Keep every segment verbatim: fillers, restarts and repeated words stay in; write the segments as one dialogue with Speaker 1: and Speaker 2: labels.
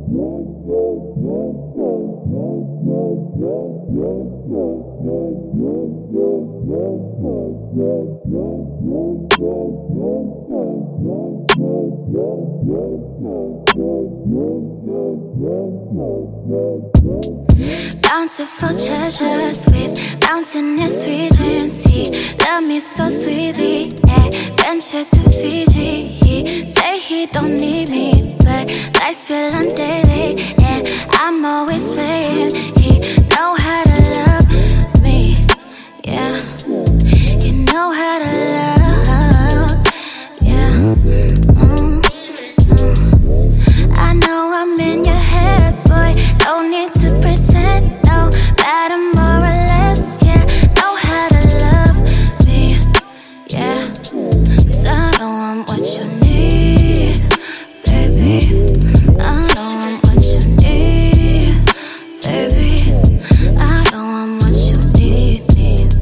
Speaker 1: Bountiful treasures with mountainous regency. Love me so sweetly, adventure to Fiji. He say he don't need me, but life spill on daily, and I'm always playing. He know how to love me, yeah. You know how to love, yeah. Mm, mm. I know I'm in your head, boy. Don't need to pretend, no matter more or less, yeah. Know how to love me, yeah. So I know I'm what you need, baby. I know I'm what you need, baby. I know I'm what you need, need.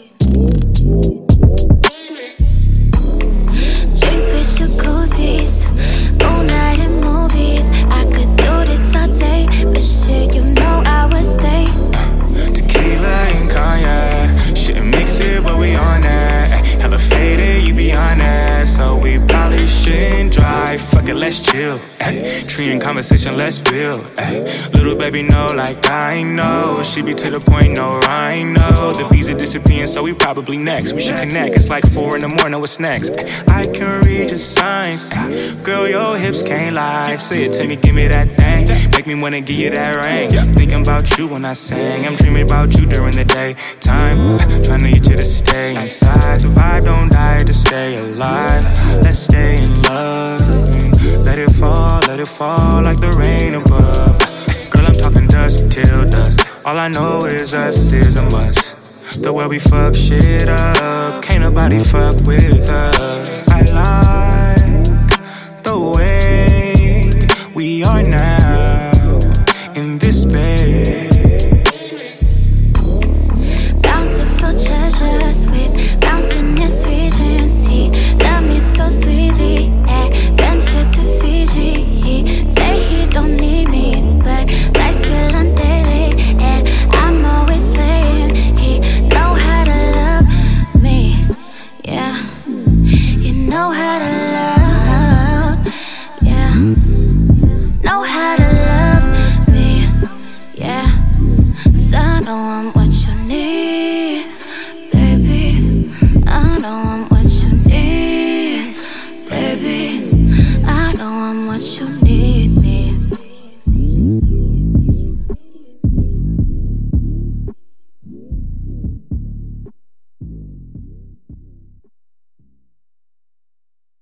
Speaker 1: Drinks with jacuzzis, moonlight and movies. I could do this all day, but shit, you know I would stay.
Speaker 2: uh, Tequila and cognac, shouldn't mix it, but we on that. Hella faded, you be on that, so we probably shouldn't drive. Fuck it, let's chill. Tree in conversation, let's build. Little baby know like I know. She be to the point, no rhino. The visa disappearing, so we probably next. We should connect, it's like four in the morning, what's next? I can read your signs. Girl, your hips can't lie. Say it to me, give me that thing. Make me wanna give you that ring. Thinking about you when I sing. I'm dreaming about you during the day time. Trying to get you to stay inside. The vibe don't die to stay alive. Let's stay in love. Let it fall, let it fall like the rain above. Girl, I'm talking dusk till dusk. All I know is us is a must. The way we fuck shit up, can't nobody fuck with us. I like the way